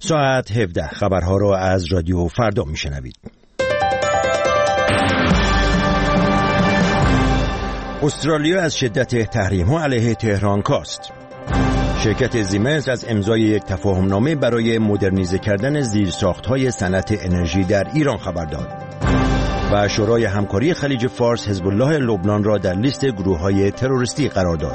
ساعت 17 خبرها را از رادیو فردا میشنوید. استرالیا از شدت تحریم‌ها علیه تهران کاست. شرکت زیمنس از امضای یک تفاهمنامه برای مدرنیزه کردن زیرساخت‌های صنعت انرژی در ایران خبر داد. و شورای همکاری خلیج فارس حزب الله لبنان را در لیست گروه‌های تروریستی قرار داد.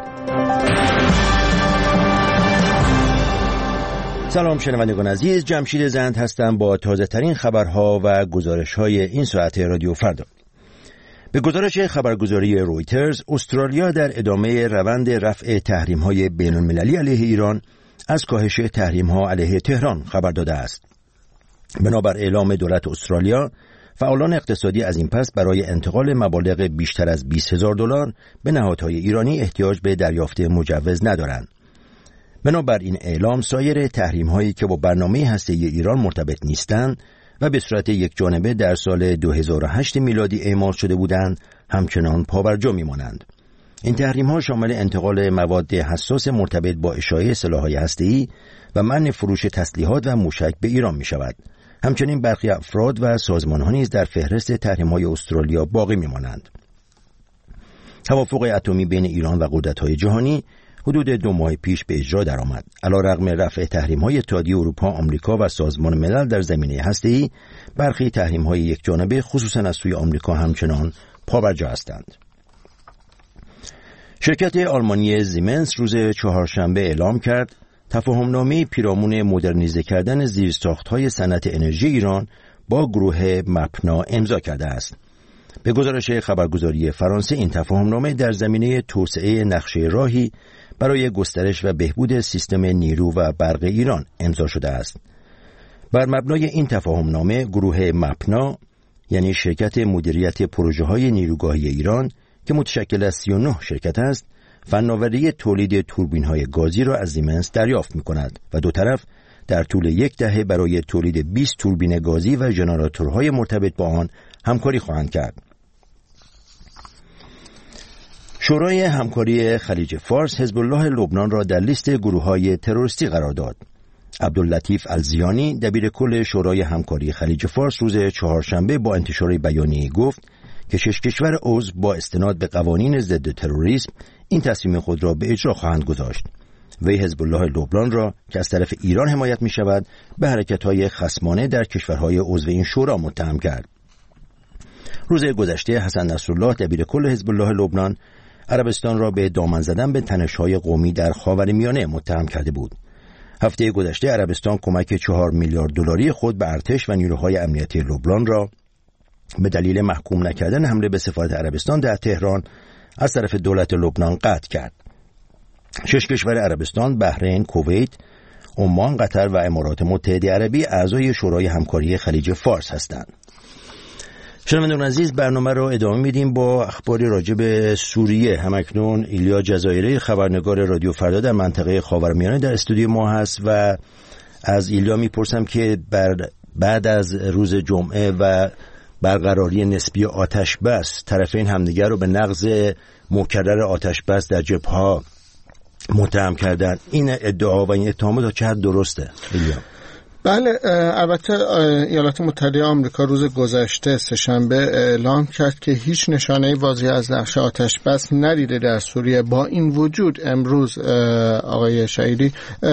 سلام شنوندگان عزیز، جمشید زند هستم با تازه ترین خبرها و گزارش‌های این ساعت رادیو فردا. به گزارش خبرگزاری رویترز، استرالیا در ادامه روند رفع تحریم‌های بین‌المللی علیه ایران از کاهش تحریم‌ها علیه تهران خبر داده است. بنابر اعلام دولت استرالیا، فعالان اقتصادی از این پس برای انتقال مبالغ بیشتر از $20,000 به نهادهای ایرانی احتیاج به دریافت مجوز ندارند. بنابر این اعلام، سایر تحریم‌هایی که با برنامه هسته‌ای ایران مرتبط نیستند و به صورت یکجانبه در سال 2008 میلادی اعمال شده بودند، همچنان پابرجا می‌مانند. این تحریم‌ها شامل انتقال مواد حساس مرتبط با اشاعه سلاح‌های هسته‌ای و منع فروش تسلیحات و موشک به ایران می‌شود. همچنین برخی افراد و سازمان‌ها نیز در فهرست تحریم‌های استرالیا باقی می‌مانند. توافق اتمی بین ایران و قدرت‌های جهانی حدود 2 ماه پیش به اجرا درآمد. علیرغم رفع تحریم‌های اتحادیه اروپا، آمریکا و سازمان ملل در زمینه هسته‌ای، برخی تحریم‌های یکجانبه خصوصاً از سوی آمریکا همچنان پابرجا هستند. شرکت آلمانی زیمنس روز چهارشنبه اعلام کرد تفاهمنامه پیرامون مدرنیزه کردن زیرساخت‌های صنعت انرژی ایران با گروه مپنا امضا کرده است. به گزارش خبرگزاری فرانسه، این تفاهمنامه در زمینه توسعه نقشه راهی برای گسترش و بهبود سیستم نیرو و برق ایران امضا شده است. بر مبنای این تفاهمنامه، گروه مپنا یعنی شرکت مدیریت پروژه‌های نیروگاهی ایران که متشکل از 39 شرکت است، فناوری تولید توربین‌های گازی را از زیمنس دریافت می‌کند و دو طرف در طول 1 دهه برای تولید 20 توربین گازی و ژنراتورهای مرتبط با آن همکاری خواهند کرد. شورای همکاری خلیج فارس حزب الله لبنان را در لیست گروه‌های تروریستی قرار داد. عبداللطیف الزیانی، دبیر کل شورای همکاری خلیج فارس، روز چهارشنبه با انتشار بیانیه‌ای گفت که 6 کشور عضو با استناد به قوانین ضد تروریسم این تصمیم خود را به اجرا خواهند گذاشت. وی حزب الله لبنان را که از طرف ایران حمایت می شود به حرکت‌های خصمانه در کشورهای عضو این شورا متهم کرد. روز گذشته حسن نصرالله، دبیر کل حزب الله لبنان، عربستان را به دامن زدن به تنش‌های قومی در خاورمیانه متهم کرده بود. هفته گذشته عربستان کمک 4 میلیارد دلاری خود به ارتش و نیروهای امنیتی لبنان را به دلیل محکوم نکردن حمله به سفارت عربستان در تهران از طرف دولت لبنان قطع کرد. 6 کشور عربستان، بحرین، کویت، عمان، قطر و امارات متحده عربی اعضای شورای همکاری خلیج فارس هستند. شنوندگان عزیز، برنامه را ادامه میدیم با اخباری راجع به سوریه. همکنون ایلیا جزایری، خبرنگار رادیو فردا در منطقه خاورمیانه، در استودیو ما هست و از ایلیا میپرسم که بعد از روز جمعه و برقراری نسبی آتش بس، طرفین همدیگر رو به نقض مکرر آتش بس در جبهه‌ها متهم کردن. این ادعا و این اتهامات تا چه حد درسته ایلیا؟ بله، البته ایالات متحده آمریکا روز گذشته سه‌شنبه اعلام کرد که هیچ نشانه‌ای واضحی از نقش آتش بس ندیده در سوریه. با این وجود امروز آقای شهیدی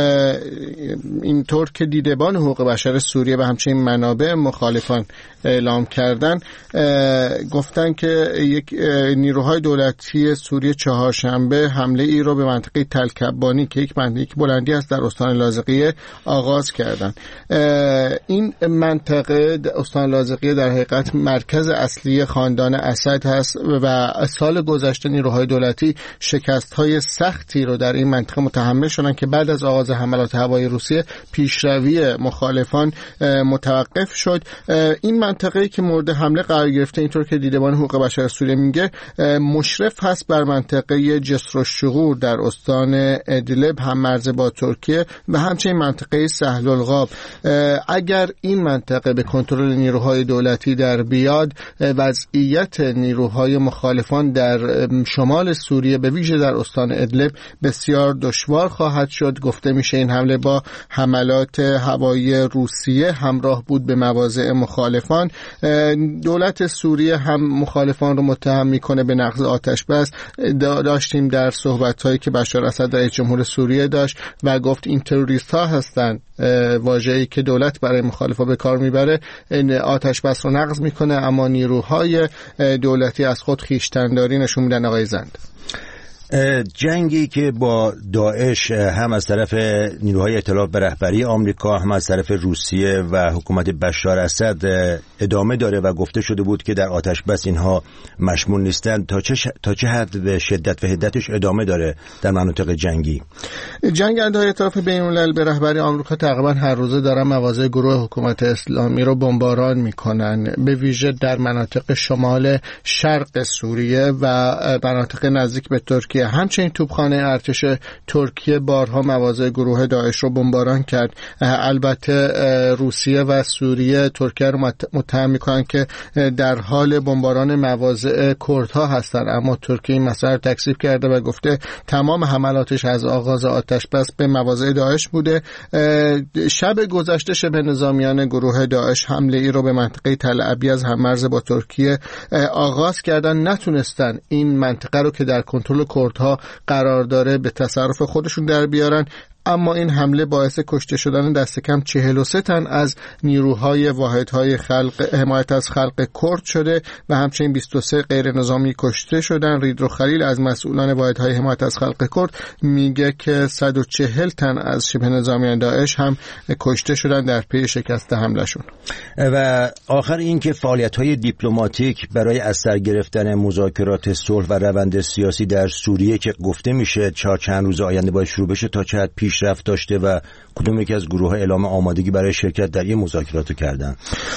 اینطور که دیدبان حقوق بشر سوریه و همچنین منابع مخالفان اعلام کردن، گفتن که یک نیروهای دولتی سوریه چهارشنبه حمله ای را به منطقه تلکبانی که یک بلندی است در استان لاذقیه آغاز کردند. این منطقه استان لاذقیه در حقیقت مرکز اصلی خاندان اسد هست و سال گذشته نیروهای دولتی شکست‌های سختی رو در این منطقه متحمل شدند که بعد از آغاز حملات هوایی روسیه پیشروی مخالفان متوقف شد. این منطقه‌ای که مورد حمله قرار گرفته، اینطور که دیدبان حقوق بشر سوریه میگه، مشرف هست بر منطقه جسر الشغور در استان ادلب، هم مرز با ترکیه و همچنین منطقه سهل الغاب. اگر این منطقه به کنترل نیروهای دولتی در بیاد، وضعیت نیروهای مخالفان در شمال سوریه به ویژه در استان ادلب بسیار دشوار خواهد شد. گفته میشه این حمله با حملات هوایی روسیه همراه بود به مواضع مخالفان. دولت سوریه هم مخالفان رو متهم میکنه به نقض آتش بس. داشتیم در صحبت‌هایی که بشار اسد رئیس جمهور سوریه داشت و گفت این تروریست ها هستند، واژه‌ای که دولت برای مخالفا به کار میبره، آتش بس رو نقض میکنه، اما نیروهای دولتی از خود خویشتنداری نشون میدن. آقای زند، جنگی که با داعش هم از طرف نیروهای ائتلاف به رهبری آمریکا هم از طرف روسیه و حکومت بشار اسد ادامه داره و گفته شده بود که در آتش بس اینها مشمول نیستند، تا چه حد به شدت و حدتش ادامه داره در مناطق جنگی؟ جنگنده‌های ائتلاف بین‌الملل به رهبری آمریکا تقریبا هر روزه دارن مواضع گروه حکومت اسلامی رو بمباران میکنن، به ویژه در مناطق شمال شرق سوریه و مناطق نزدیک به ترکیه. همچنین توپخانه ارتش ترکیه بارها مواضع گروه داعش رو بمباران کرد. البته روسیه و سوریه ترکیه رو متهم میکنن که در حال بمباران مواضع کردها هستند، اما ترکیه این مسئله رو تکذیب کرده و گفته تمام حملاتش از آغاز آتش بس به مواضع داعش بوده. شب گذشته شبه نظامیان گروه داعش حمله ای رو به منطقه تل ابیض هممرز با ترکیه آغاز کردن، نتونستن این منطقه رو که در کنترل کردها قرار داره به تصرف خودشون در بیارن، اما این حمله باعث کشته شدن دست کم 43 تن از نیروهای واحدهای حمایت از خلق کرد شده و همچنین 23 غیر نظامی کشته شدن. ریدرو خلیل از مسئولان واحدهای حمایت از خلق کرد میگه که 140 تن از شبه نظامیان داعش هم کشته شدن در پی شکست حملهشون. و آخر این که فعالیت‌های دیپلماتیک برای از سر گرفتن مذاکرات صلح و روند سیاسی در سوریه که گفته میشه چند روز آینده باید شروع بشه، تا چه حد پیشرفت داشته و کدوم یکی از گروه‌ها اعلام آمادگی برای شرکت در این مذاکرات رو کردن؟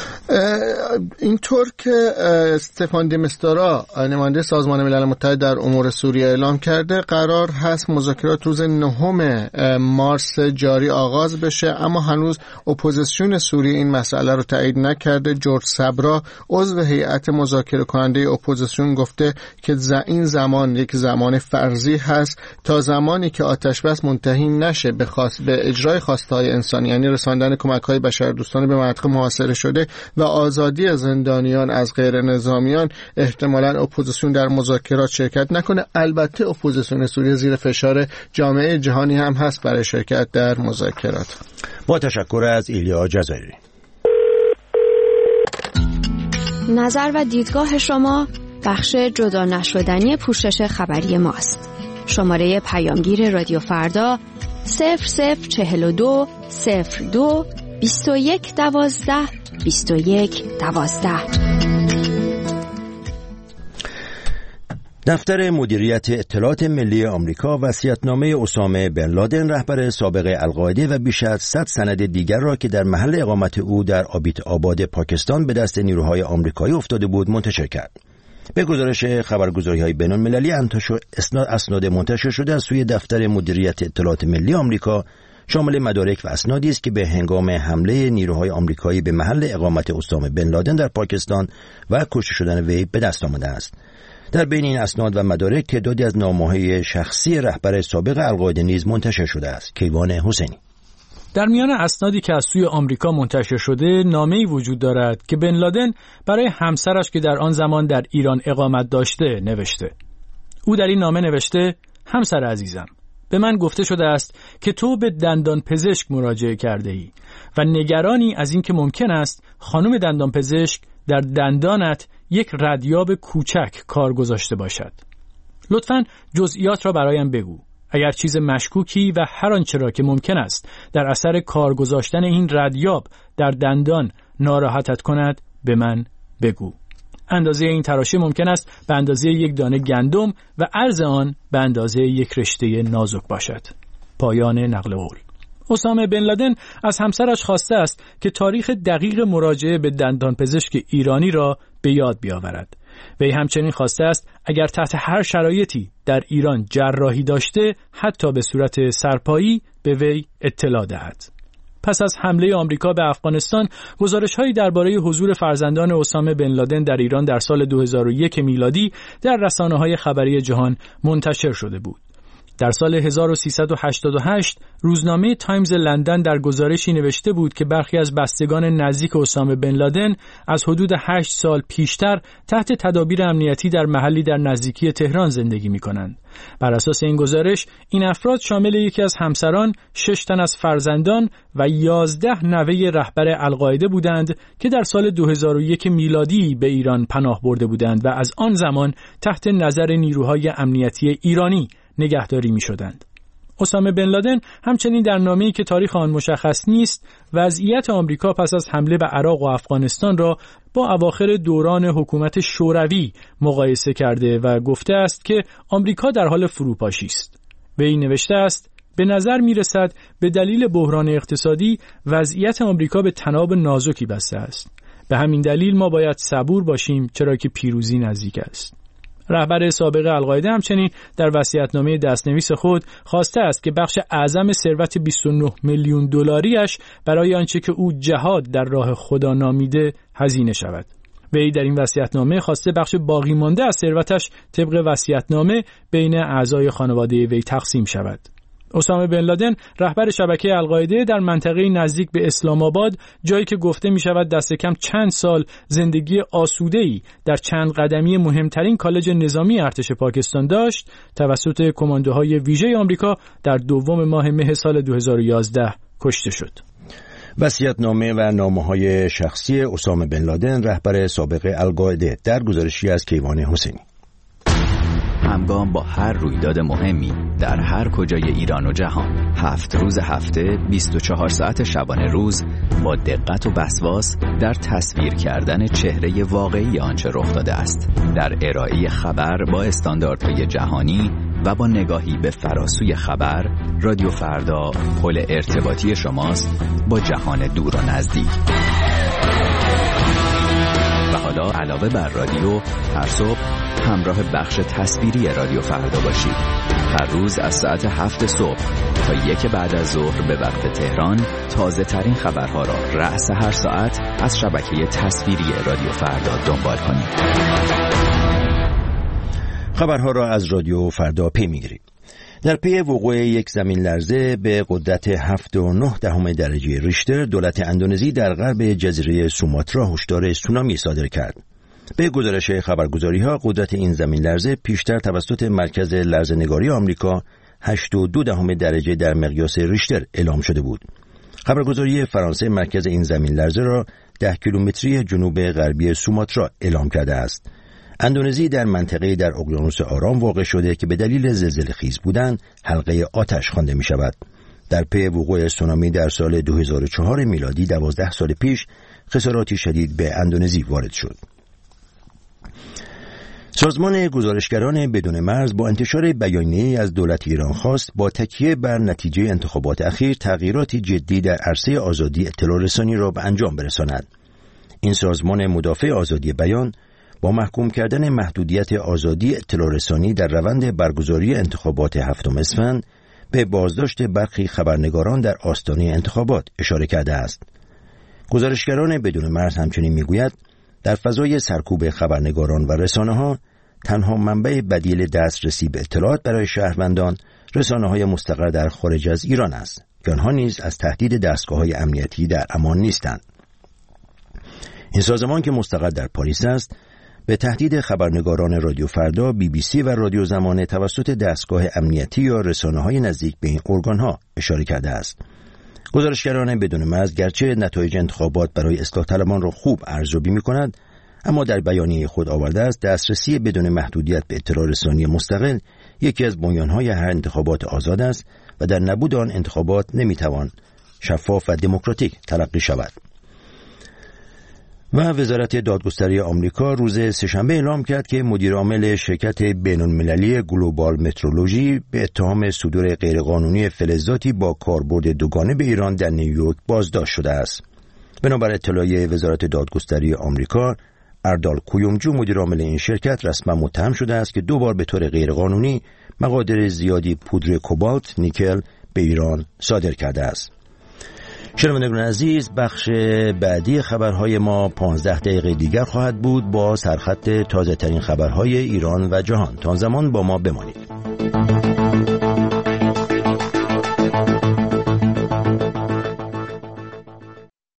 اینطور که استفان دی مستورا نماینده سازمان ملل متحد در امور سوریه اعلام کرده، قرار هست مذاکرات روز 9 مارس جاری آغاز بشه، اما هنوز اپوزیسیون سوریه این مسئله رو تایید نکرده. جورج صبرا عضو هیئت مذاکره کننده اپوزیسیون گفته که این زمان یک زمان فرضی هست تا زمانی که آتش بس منتهی نشه به اجرای خواسته‌های انسانی، یعنی رساندن کمک‌های بشردوستانه به مناطق محاصره شده و آزادی زندانیان از غیر نظامیان، احتمالاً اپوزیسیون در مذاکرات شرکت نکنه. البته اپوزیسیون سوریه زیر فشار جامعه جهانی هم هست برای شرکت در مذاکرات. با تشکر از ایلیا جزایری. نظر و دیدگاه شما بخش جدا نشدنی پوشش خبری ماست. شماره پیامگیر رادیو فردا 0042 02 21 12 21 12. دفتر مدیریت اطلاعات ملی آمریکا وصیت‌نامه اسامه بن لادن رهبر سابق القاعده و بیش از 100 سند دیگر را که در محل اقامت او در آبیت آباد پاکستان به دست نیروهای آمریکایی افتاده بود منتشر کرد. به گزارش خبرگزاری‌های بین‌المللی اسناد منتشر شده از سوی دفتر مدیریت اطلاعات ملی آمریکا شامل مدارک و اسنادی است که به هنگام حمله نیروهای آمریکایی به محل اقامت اسامه بن لادن در پاکستان و کشته شدن وی به دست آمده است. در بین این اسناد و مدارک تعدادی از نامه‌های شخصی رهبر سابق القاعده نیز منتشر شده است. کیوان حسینی. در میان اسنادی که از سوی آمریکا منتشر شده، نامه‌ای وجود دارد که بن لادن برای همسرش که در آن زمان در ایران اقامت داشته نوشته. او در این نامه نوشته: همسر عزیزم، به من گفته شده است که تو به دندان پزشک مراجعه کرده ای و نگرانی از این که ممکن است خانم دندان پزشک در دندانت یک ردیاب کوچک کار گذاشته باشد. لطفاً جزئیات را برایم بگو. اگر چیز مشکوکی و هر آنچه را که ممکن است در اثر کار گذاشتن این ردیاب در دندان ناراحتت کند به من بگو. اندازه این تراشه ممکن است به اندازه یک دانه گندم و عرض آن به اندازه یک رشته نازک باشد. پایان نقل قول. اسامه بن لادن از همسرش خواسته است که تاریخ دقیق مراجعه به دندان پزشک ایرانی را به یاد بیاورد. وی همچنین خواسته است اگر تحت هر شرایطی در ایران جراحی داشته، حتی به صورت سرپایی، به وی اطلاع دهد. پس از حمله آمریکا به افغانستان، گزارش‌هایی درباره حضور فرزندان اسامه بن لادن در ایران در سال 2001 میلادی در رسانه‌های خبری جهان منتشر شده بود. در سال 1388 روزنامه تایمز لندن در گزارشی نوشته بود که برخی از بستگان نزدیک اسامه بن لادن از حدود 8 سال پیشتر تحت تدابیر امنیتی در محلی در نزدیکی تهران زندگی می‌کنند. بر اساس این گزارش، این افراد شامل یکی از همسران، 6 تن از فرزندان و 11 نوه رهبر القاعده بودند که در سال 2001 میلادی به ایران پناه برده بودند و از آن زمان تحت نظر نیروهای امنیتی ایرانی نگهداری می شدند. اسامه بن لادن همچنین در نامه‌ای که تاریخ آن مشخص نیست، وضعیت آمریکا پس از حمله به عراق و افغانستان را با اواخر دوران حکومت شوروی مقایسه کرده و گفته است که آمریکا در حال فروپاشی است. به این نوشته است: به نظر می رسد به دلیل بحران اقتصادی وضعیت آمریکا به تناب نازکی بسته است. به همین دلیل ما باید صبور باشیم، چرا که پیروزی نزدیک است. رهبر سابق القاعده همچنین در وصیت‌نامه دستنویس خود خواسته است که بخش اعظم ثروت 29 میلیون دلاریش برای آنچه که او جهاد در راه خدا نامیده هزینه شود. وی در این وصیت‌نامه خواسته بخش باقی مانده از ثروتش طبق وصیت‌نامه بین اعضای خانواده وی تقسیم شود. اسامه بن لادن رهبر شبکه القاعده در منطقه نزدیک به اسلام آباد، جایی که گفته می شود دست کم چند سال زندگی آسوده‌ای در چند قدمی مهمترین کالج نظامی ارتش پاکستان داشت، توسط کماندوهای ویژه آمریکا در دوم ماه مه سال 2011 کشته شد. وصیت‌نامه و نامه‌های شخصی اسامه بن لادن، رهبر سابق القاعده، در گزارشی از کیوان حسینی. همگام با هر رویداد مهمی در هر کجای ایران و جهان، 7 روز هفته، 24 ساعت شبانه روز، با دقت و وسواس در تصویر کردن چهره واقعی آنچه رخ داده است، در ارائه خبر با استانداردهای جهانی و با نگاهی به فراسوی خبر، رادیو فردا پل ارتباطی شماست با جهان دور و نزدیک. و حالا علاوه بر رادیو، هر صبح همراه بخش تصویری رادیو فردا باشید. هر روز از ساعت 7 صبح تا 1 بعد از ظهر به وقت تهران، تازه ترین خبرها را رأس هر ساعت از شبکه تصویری رادیو فردا دنبال کنید. خبرها را از رادیو فردا پی می‌گیرید. در پی وقوع یک زمین لرزه به قدرت 7.9 درجه ریشتر، دولت اندونزی در غرب جزیره سوماترا هشدار تسونامی صادر کرد. به گزارش خبرگزاری‌ها، قدرت این زمین لرزه پیشتر توسط مرکز لرزه‌نگاری آمریکا 8.2 درجه در مقیاس ریشتر اعلام شده بود. خبرگزاری فرانسه مرکز این زمین لرزه را 10 کیلومتری جنوب غربی سوماترا اعلام کرده است. اندونزی در منطقه‌ای در اقیانوس آرام واقع شده که به دلیل زلزله‌خیز بودن حلقه آتش خوانده می شود. در پی وقوع تسونامی در سال 2004 میلادی 12 سال پیش خساراتی شدید به اندونزی وارد شد. سازمان گزارشگران بدون مرز با انتشار بیانیه‌ای از دولت ایران خواست با تکیه بر نتیجه انتخابات اخیر تغییراتی جدی در عرصه آزادی اطلاع رسانی را به انجام برساند. این سازمان مدافع آزادی بیان با محکوم کردن محدودیت آزادی اطلاع رسانی در روند برگزاری انتخابات 7 اسفند به بازداشت برخی خبرنگاران در آستانه انتخابات اشاره کرده است. گزارشگران بدون مرز همچنین میگوید در فضای سرکوب خبرنگاران و رسانه‌ها، تنها منبع بدیل دسترسی به اطلاعات برای شهروندان رسانه‌های مستقر در خارج از ایران است که آنها نیز از تهدید دستگاه‌های امنیتی در امان نیستند. این سازمان که مستقر در پاریس است، به تهدید خبرنگاران رادیو فردا، BBC و رادیو زمانه توسط دستگاه امنیتی یا رسانه‌های نزدیک به این ارگان‌ها اشاره کرده است. گزارشگران بدون مرز گرچه نتایج انتخابات برای اصلاح طلبان را خوب ارزیابی می‌کند، اما در بیانیه خود آورده است دسترسی بدون محدودیت به اطلاع رسانی مستقل یکی از بنیان‌های هر انتخابات آزاد است و در نبود آن انتخابات نمی‌توان شفاف و دموکراتیک تلقی شود. و وزارت دادگستری آمریکا روز سه‌شنبه اعلام کرد که مدیر عامل شرکت بین‌المللی گلوبال مترولوژی به اتهام صدور غیرقانونی فلزاتی با کاربرد دوگانه به ایران در نیویورک بازداشت شده است. بنابر اطلاعیه وزارت دادگستری آمریکا، اردال کویومجو مدیر عامل این شرکت رسما متهم شده است که 2 بار به طور غیرقانونی مقادیر زیادی پودر کوبالت نیکل به ایران صادر کرده است. شنوندگان عزیز، بخش بعدی خبرهای ما 15 دقیقه دیگر خواهد بود با سرخط تازه ترین خبرهای ایران و جهان. تا آن زمان با ما بمانید.